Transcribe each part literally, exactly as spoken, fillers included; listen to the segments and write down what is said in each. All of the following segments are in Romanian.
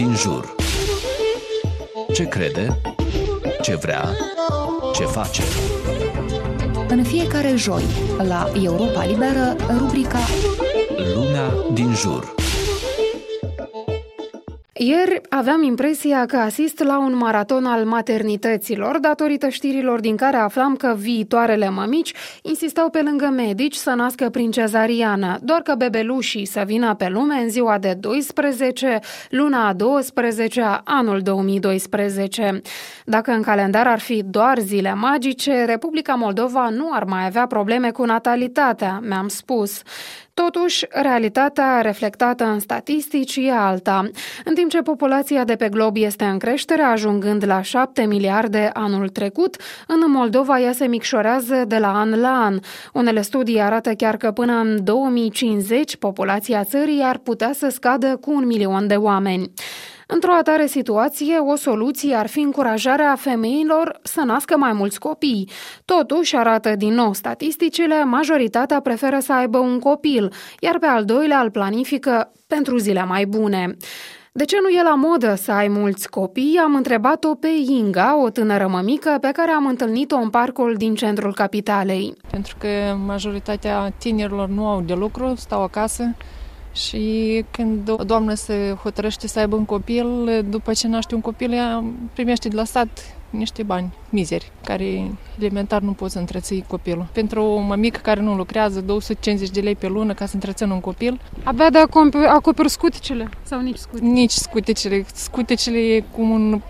din jur. Ce crede? Ce vrea? Ce face? În fiecare joi, la Europa Liberă, rubrica Lumea din jur. Ieri aveam impresia că asist la un maraton al maternităților, datorită știrilor din care aflam că viitoarele mămici insistau pe lângă medici să nască prin cezariană, doar că bebelușii să vină pe lume în ziua de doisprezece, luna a douăsprezecea, anul două mii doisprezece. Dacă în calendar ar fi doar zile magice, Republica Moldova nu ar mai avea probleme cu natalitatea, mi-am spus. Totuși, realitatea reflectată în statistici e alta. În timp ce populația de pe glob este în creștere, ajungând la șapte miliarde anul trecut, în Moldova ea se micșorează de la an la an. Unele studii arată chiar că până în două mii cincizeci populația țării ar putea să scadă cu un milion de oameni. Într-o atare situație, o soluție ar fi încurajarea femeilor să nască mai mulți copii. Totuși, arată din nou statisticile, majoritatea preferă să aibă un copil, iar pe al doilea îl planifică pentru zile mai bune. De ce nu e la modă să ai mulți copii? Am întrebat-o pe Inga, o tânără mămică pe care am întâlnit-o în parcul din centrul capitalei. Pentru că majoritatea tinerilor nu au de lucru, stau acasă. Și când o doamnă se hotărăște să aibă un copil, după ce naște un copil, ea primește de la stat niște bani mizeri, care elementar nu poți să întreții copilul. Pentru o mămică care nu lucrează, două sute cincizeci de lei pe lună ca să întrețină un copil. Abia de acoperi scuticele sau nici scuticele? Nici scuticele. Scuticele e cum un...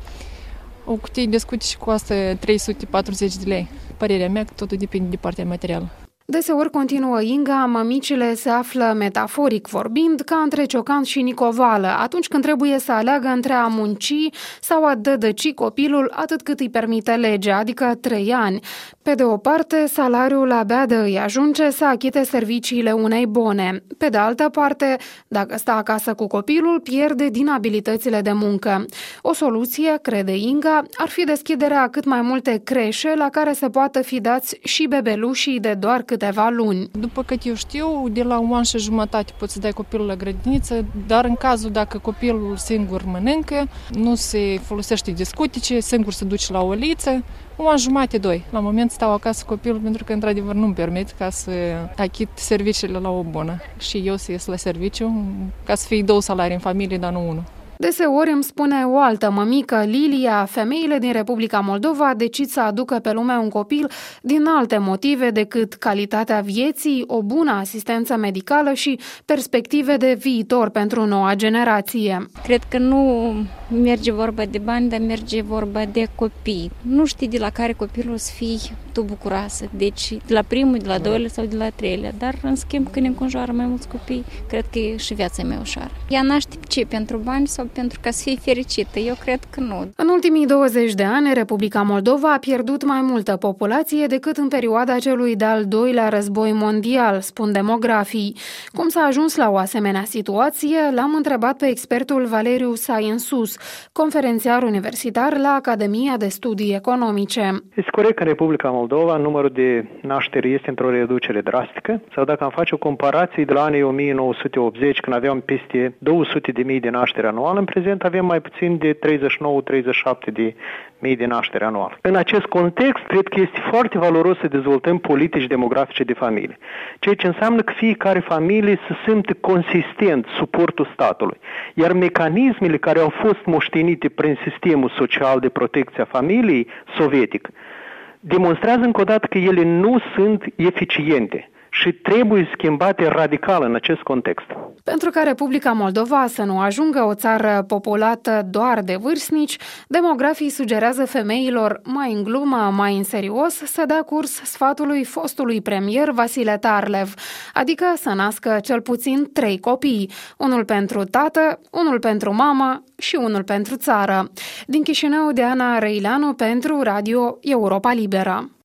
o cutie de scutici costă trei sute patruzeci de lei. Părerea mea că totul depinde de partea materială. Deseori, continuă Inga, mămicile se află, metaforic vorbind, ca între ciocan și nicovală, atunci când trebuie să aleagă între a munci sau a dădăci copilul atât cât îi permite legea, adică trei ani. Pe de o parte, salariul abia de îi ajunge să achite serviciile unei bune. Pe de altă parte, dacă stă acasă cu copilul, pierde din abilitățile de muncă. O soluție, crede Inga, ar fi deschiderea cât mai multe creșe la care să poată fi dați și bebelușii de doar cât câteva luni. După cât eu știu, de la un an și jumătate poți să dai copilul la grădiniță, dar în cazul dacă copilul singur mănâncă, nu se folosește de scutice, singur se duce la o liță, un an jumate, doi. La moment stau acasă copilul pentru că într-adevăr nu-mi permit ca să achit serviciile la o bună. Și eu să ies la serviciu ca să fie două salarii în familie, dar nu unul. Deseori îmi spune o altă mămică, Lilia, femeile din Republica Moldova decid să aducă pe lume un copil din alte motive decât calitatea vieții, o bună asistență medicală și perspective de viitor pentru noua generație. Cred că nu merge vorba de bani, dar merge vorba de copii. Nu știi de la care copilul să fii tu bucuroasă, deci de la primul, de la doilea sau de la treilea, dar în schimb când ne înconjoară mai mulți copii, cred că e și viața mea ușoară. Ea naște ce? Pentru bani sau pentru ca să fie fericită? Eu cred că nu. În ultimii douăzeci de ani, Republica Moldova a pierdut mai multă populație decât în perioada celui de-al doilea război mondial, spun demografii. Cum s-a ajuns la o asemenea situație, l-am întrebat pe expertul Valeriu Saiensus, conferențiar universitar la Academia de Studii Economice. Este corect că în Republica Moldova numărul de nașteri este într-o reducere drastică, sau dacă am face o comparație de la anii o mie nouă sute optzeci, când aveam peste două sute de mii de nașteri anual, în prezent avem mai puțin de treizeci și nouă treizeci și șapte de mii de nașteri anual. În acest context, cred că este foarte valoros să dezvoltăm politici demografice de familie, ceea ce înseamnă că fiecare familie să simte consistent suportul statului, iar mecanismele care au fost moștenite prin sistemul social de protecție a familiei sovietic demonstrează încă o dată că ele nu sunt eficiente și trebuie schimbate radical în acest context. Pentru ca Republica Moldova să nu ajungă o țară populată doar de vârstnici, demografii sugerează femeilor, mai în glumă, mai în serios, să dea curs sfatului fostului premier Vasile Tarlev, adică să nască cel puțin trei copii, unul pentru tată, unul pentru mamă și unul pentru țară. Din Chișinău, Diana Răileanu pentru Radio Europa Liberă.